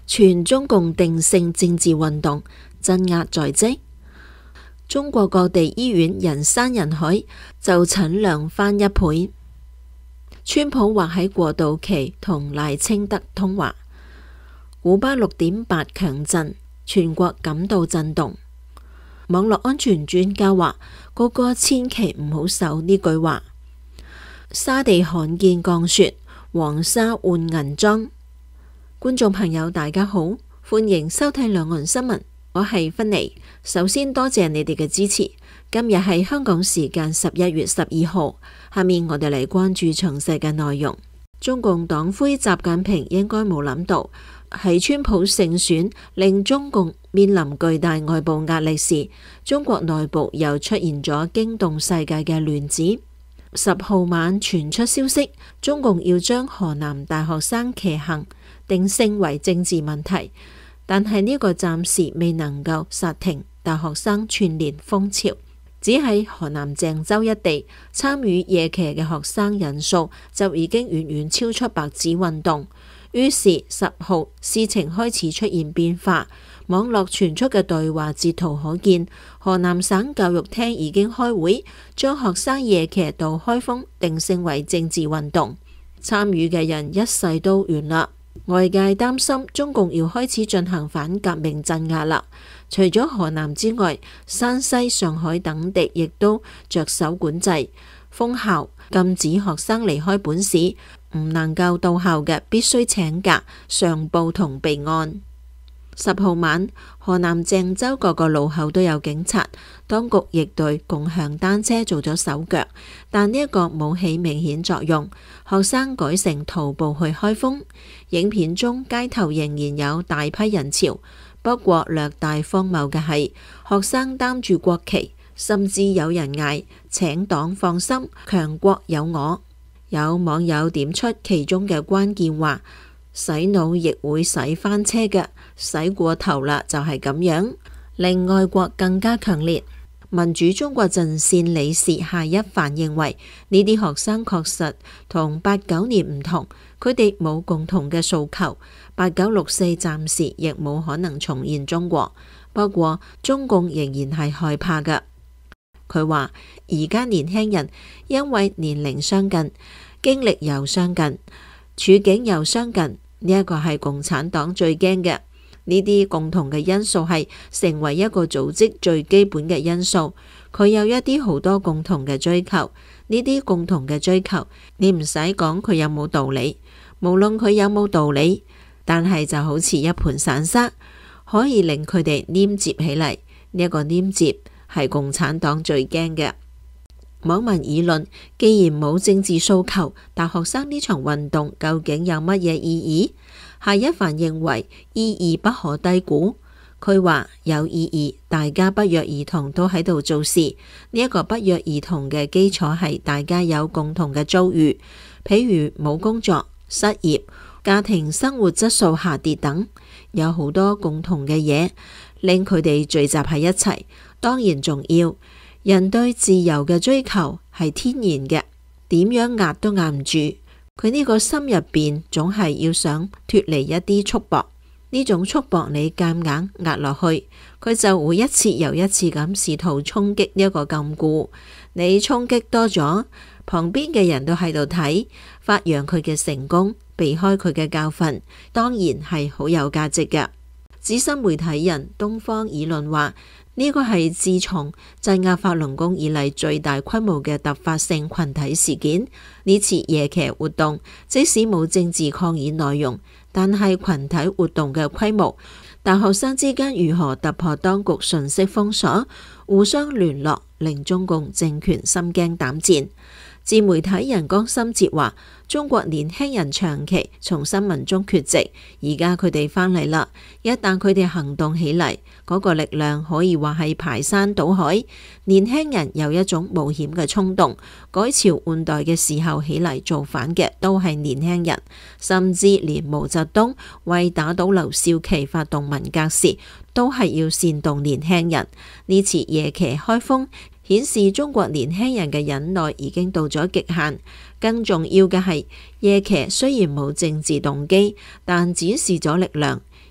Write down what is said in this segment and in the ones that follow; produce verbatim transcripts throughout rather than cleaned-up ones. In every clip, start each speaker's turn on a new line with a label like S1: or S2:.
S1: 全中共定性政治運動，鎮壓在即。中國各地醫院人山人海，就診量翻一倍。川普或喺過渡期同賴清德通話。古巴六點八強震，全國感到震動。網絡安全專家話，個個千祈唔好守呢句話。沙地罕見降雪，黃沙換銀裝。觀眾朋友大家好，歡迎收睇兩岸新聞，我係芬妮。首先多謝你哋嘅支持。今日係香港時間十一月十二號，下面我哋嚟關注詳細嘅內容。中共黨魁習近平應該冇諗到，喺川普勝選令中共面臨巨大外部壓力時，中國內部又出現咗驚動世界嘅亂子。十號晚傳出消息，中共要將河南大學生騎行定性為政治問題，但係呢個暫時未能夠剎停大學生串聯風潮，只喺河南鄭州一地參與夜騎嘅學生人數就已經遠遠超出白紙運動。於是十號事情開始出現變化，網絡傳出嘅對話截圖可見，河南省教育廳已經開會，將學生夜騎到開封定性為政治運動，參與嘅人一世都完啦。外界擔心中共要開始進行反革命鎮壓啦。除咗河南之外，山西、上海等地亦都着手管制，封校，禁止學生離開本市，唔能夠到校嘅必須請假上報同備案。十號晚，河南鄭州各個路口都有警察，當局亦對共享單車做咗手腳，但呢一個冇起明顯作用。學生改成徒步去開封，影片中街頭仍然有大批人潮。不過略大荒謬嘅係，學生擔住國旗，甚至有人嗌請黨放心，強國有我。有網友點出其中嘅關鍵話：洗腦亦會洗翻車嘅，洗過頭啦就係咁樣，令愛國更加強烈。民主中國陣線理事夏一帆認為，呢啲學生確實同八九年唔同，佢哋冇共同嘅訴求，八九六四暫時亦冇可能重現中國。不過中共仍然係害怕㗎。佢話而家年輕人因為年齡相近，經歷又相近，處境又相近，呢一個係共產黨最驚嘅。呢啲共同嘅因素係成為一個組織最基本嘅因素。佢有一啲好多共同嘅追求，呢啲共同嘅追求，你唔使講佢有冇道理，無論佢有冇道理，但係就好似一盤散沙，可以令佢哋黏接起嚟。呢一個黏接係共產黨最驚嘅。網民議論，既然冇政治訴求，大學生呢場運動究竟有乜嘢意義？夏一帆認為意義不可低估。佢話有意義，大家不約而同都喺度做事。呢一個不約而同嘅基礎係大家有共同嘅遭遇，譬如冇工作、失業、家庭生活質素下跌等，有好多共同嘅嘢令佢哋聚集喺一齊。當然重要，人對自由嘅追求係天然嘅，點樣壓都壓唔住。佢呢個心入邊總係要想脫離一啲束縛，呢種束縛你夾硬壓落去，佢就會一次又一次咁試圖衝擊呢一個禁錮。你衝擊多咗，旁邊嘅人都喺度睇，發揚佢嘅成功，避開佢嘅教訓，當然係好有價值嘅。資深媒體人東方議論話，呢個係自從鎮壓法輪功以嚟最大規模嘅突發性群體事件。呢次夜騎活動即使冇政治抗議內容，但係群體活動嘅規模，大學生之間如何突破當局信息封鎖，互相聯絡，令中共政權心驚膽戰。自媒體人江心哲話，中國年輕人長期從新聞中缺席，而家佢哋返嚟啦。一旦佢哋行動起嚟，嗰個力量可以話係排山倒海。年輕人有一種冒險嘅衝動，改朝換代嘅時候起嚟造反嘅都係年輕人，甚至連毛澤東為打倒劉少奇發動文革時，都係要煽動年輕人。呢次夜騎開封，顯示中國年輕人嘅忍耐已經到咗極限。更重要嘅係，夜騎雖然冇政治動機，但展示咗力量。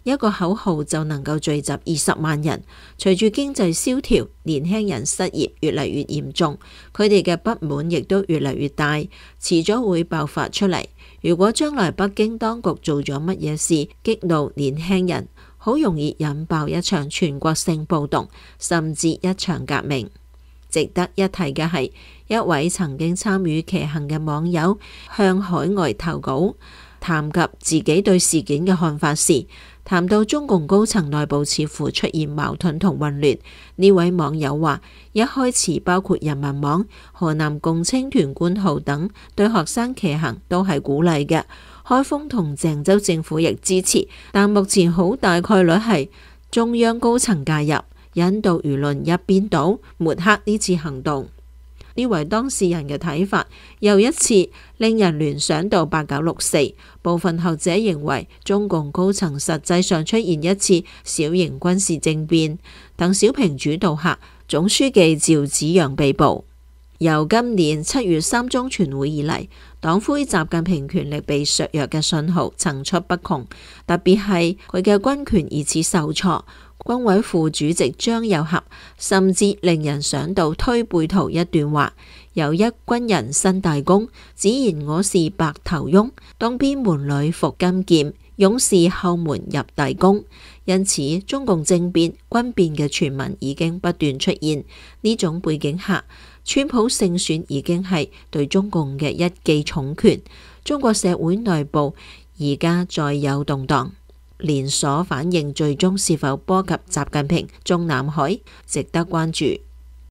S1: 一個口號就能夠聚集二十萬人。隨住經濟蕭條，年輕人失業越嚟越嚴重，佢哋嘅不滿亦都越嚟越大，遲早會爆發出嚟。如果將來北京當局做咗乜嘢事激怒年輕人，好容易引爆一場全國性暴動，甚至一場革命。值得一提嘅係，一位曾經參與騎行嘅網友向海外投稿，談及自己對事件嘅看法時，談到中共高層內部似乎出現矛盾同混亂。呢位網友話，一開始包括人民網、河南共青團官號等對學生騎行都係鼓勵嘅，開封同鄭州政府亦支持，但目前好大概率係中央高層介入，引導輿論一邊倒，抹黑呢次行動。呢位當事人嘅睇法又一次令人聯想到八九六四，部分學者認為中共高層實際上出現一次小型軍事政變。鄧小平主導下，總書記趙紫陽被捕。由今年七月三中全會以嚟，黨魁習近平權力被削弱嘅信號層出不窮，特別係佢嘅軍權疑似受挫。軍委副主席張又俠甚至令人想到推背圖一段話，有一軍人申大功，只言我是白頭翁，東邊門裏伏金劍，勇士後門入大宮。因此，中共政變、軍變嘅傳聞已經不斷出現。呢種背景下，川普勝選已經係對中共嘅一記重拳。中國社會內部而家再有動盪，連鎖反應最終是否波及習近平中南海，值得關注。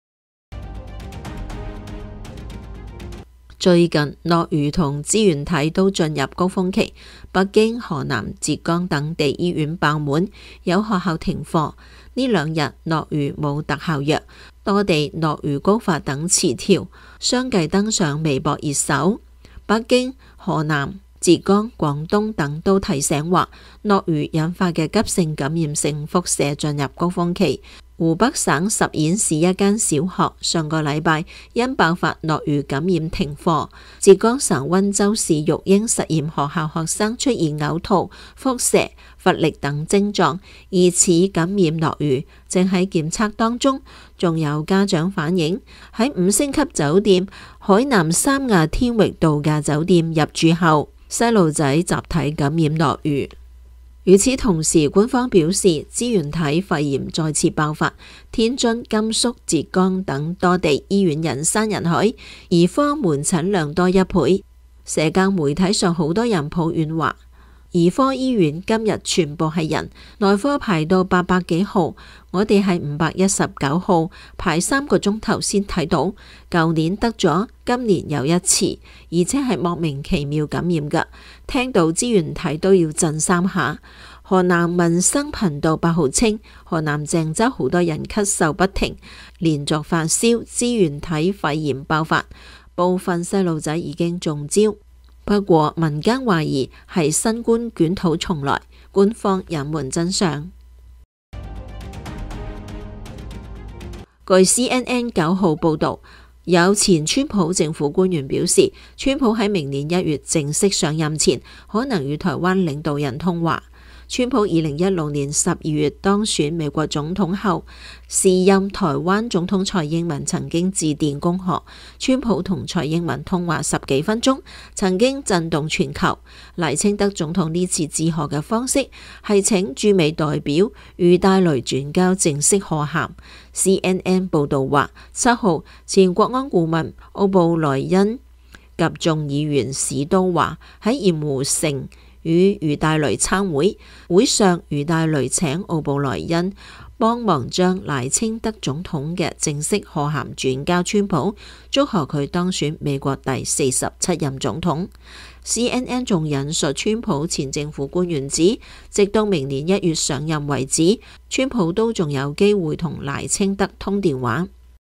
S1: 最近諾如同支原體都進入高峰期，北京、河南、浙江等地醫院爆滿，有學校停課。呢兩日諾如冇特效藥，多地諾如高發等詞條相繼登上微博熱搜。北京、河南、浙江、廣東等都提醒話，諾如引發嘅急性感染性輻射進入高峰期。湖北省十堰市一間小學上個禮拜因爆發諾如感染停課。浙江省溫州市育英實驗學校學生出現嘔吐、腹瀉、乏力等症狀，疑似感染諾如，正喺檢測當中。仲有家長反映喺五星級酒店海南三亞天域度假酒店入住後，細路仔集體感染諾如。與此同時，官方表示支原體肺炎再次爆發，天津、甘肅、浙江等多地醫院人山人海，兒科門診量多一倍。社交媒體上好多人抱怨話，兒科醫院今日全部係人，內科排到八百幾號，我哋係五百一十九號，排三個鐘頭先睇到。舊年得咗，今年又一次，而且係莫名其妙感染㗎。聽到支原體都要震三下。河南民生頻道八號稱，河南鄭州好多人咳嗽不停，連續發燒，支原體肺炎爆發，部分細路仔已經中招。不過民間懷疑係新冠捲土重來，官方隱瞞真相。據 C N N 九號報道，有前川普政府官員表示，川普喺明年一月正式上任前，可能與台灣領導人通話。川普二零一六年十二月當選美國總統後，時任台灣總統蔡英文曾經致電恭賀，川普同蔡英文通話十幾分鐘，曾經震動全球。賴清德總統呢次致賀嘅方式係請駐美代表余大雷轉交正式賀函。C N N 報道話，七號前國安顧問奧布萊恩及眾議員史都華喺鹽湖城與余大雷參會，會上余大雷請奧布萊恩幫忙將賴清德總統嘅正式賀函轉交川普，祝賀佢當選美國第四十七任總統。C N N 仲引述川普前政府官員指，直到明年一月上任為止，川普都仲有機會同賴清德通電話。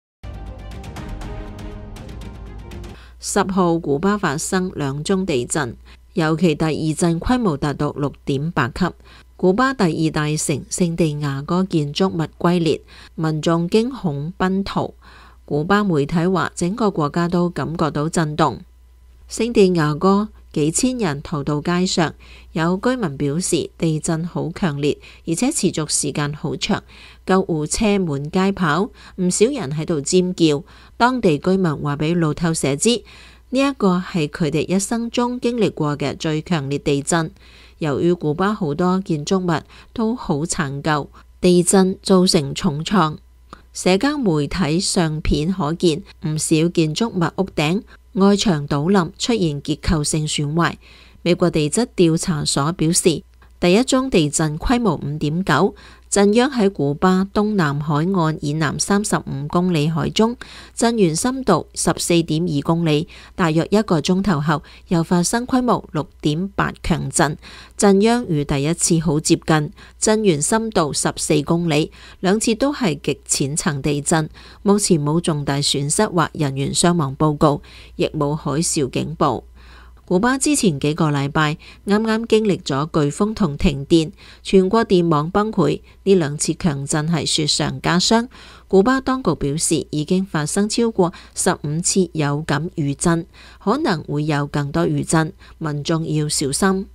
S1: 十號古巴發生兩宗地震，尤其第二震規模達到六點八級。古巴第二大城聖地牙哥建築物龜裂，民眾驚恐奔逃。古巴媒體話，整個國家都感覺到震動。聖地牙哥幾千人逃到街上。有居民表示地震好強烈，而且持續時間好長，救護車滿街跑，唔少人喺度尖叫。當地居民話俾路透社知，呢一個係佢哋一生中經歷過嘅最強烈地震。由於古巴好多建築物都好殘舊，地震造成重創。社交媒體相片可見，唔少建築物屋頂外牆倒冧，出現結構性損壞。美國地質調查所表示，第一宗地震規模五點九，震央喺古巴東南海岸以南三十五公里海中，震源深度十四點二公里。大約一個鐘頭後，又發生規模六點八強震，震央與第一次好接近，震源深度十四公里，兩次都係極淺層地震。目前冇重大損失或人員傷亡報告，亦冇海嘯警報。古巴之前幾個禮拜啱啱經歷咗颶風同停電，全國電網崩潰。呢兩次強震係雪上加霜。古巴當局表示，已經發生超過十五次有感餘震，可能會有更多餘震，民眾要小心。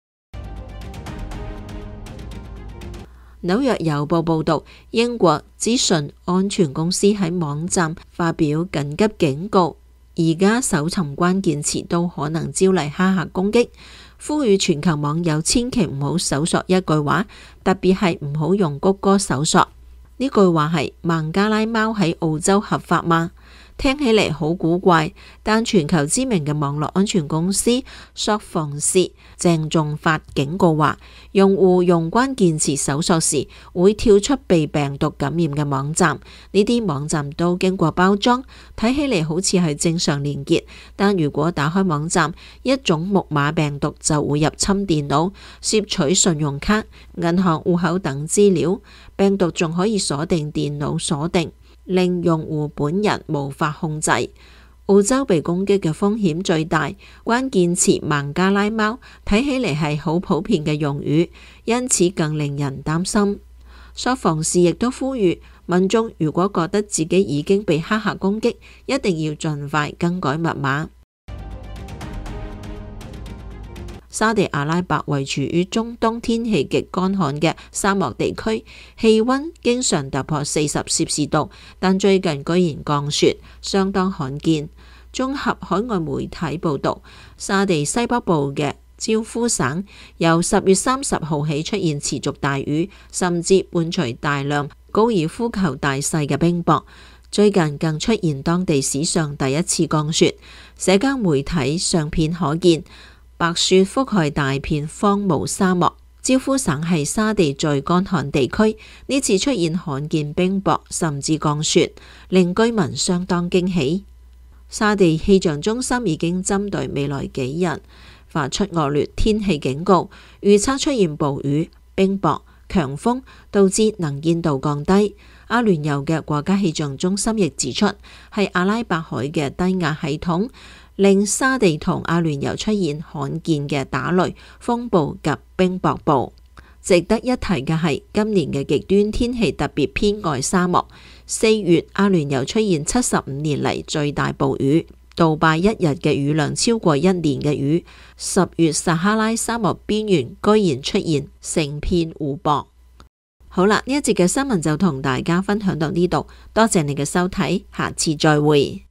S1: 紐約郵報報道，英國資訊安全公司喺網站發表緊急警告。而家搜尋關鍵詞都可能招嚟黑客攻擊，呼籲全球網友千祈唔好搜索一句話，特別係唔好用谷歌搜索。呢句話係孟加拉貓喺澳洲合法嗎？聽起嚟好古怪，但全球知名嘅網絡安全公司索防士鄭重發警告話，用戶用關鍵詞搜索時會跳出被病毒感染嘅網站。呢啲網站都經過包裝，睇起嚟好似係正常連結，但如果打開網站，一種木馬病毒就會入侵電腦，攝取信用卡、銀行戶口等資料。病毒仲可以鎖定電腦鎖定，令用戶本人無法控制。澳洲被攻擊嘅風險最大，關鍵詞孟加拉貓睇起嚟係好普遍嘅用語，因此更令人擔心。索防士亦都呼籲民眾，如果覺得自己已經被黑客攻擊，一定要盡快更改密碼。沙地阿拉伯位處於中東天氣極乾旱嘅沙漠地區，氣溫經常突破四十攝氏度，但最近居然降雪，相當罕見。綜合海外媒體報道，沙地西北部嘅招夫省由十月三十號起出現持續大雨，甚至伴隨大量高爾夫球大細嘅冰雹。最近更出現當地史上第一次降雪，社交媒體相片可見，白雪覆蓋大片荒蕪沙漠。招夫省係沙地最乾旱地區，呢次出現罕見冰雹甚至降雪，令居民相當驚喜。沙地氣象中心已經針對未來幾日發出惡劣天氣警告，預測出現暴雨、冰雹、強風，導致能見度降低。阿聯酋嘅國家氣象中心亦指出，係阿拉伯海嘅低壓系統令沙地同阿聯酋出現罕見嘅打雷、風暴及冰雹暴。值得一提嘅係，今年嘅極端天氣特別偏愛沙漠。四月，阿聯酋出現七十五年嚟最大暴雨，杜拜一日嘅雨量超過一年嘅雨。十月，撒哈拉沙漠邊緣居然出現成片湖泊。好啦，呢一節嘅新聞就同大家分享到呢度，多謝你嘅收睇，下次再會。